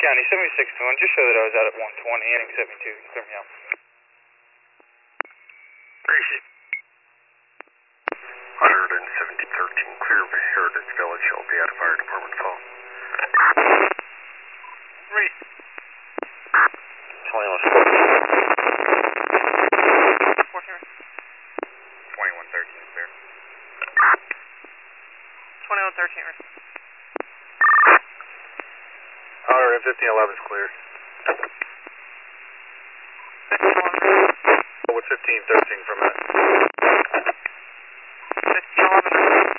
County, 7621, just show that I was out at 120, inning 72, clear me out. Appreciate 11713, clear of Heritage Village, LP out of fire department call. Ready. 2113, clear. 2113, right. 1511 is clear. 1511. With 1513 from that. 1511.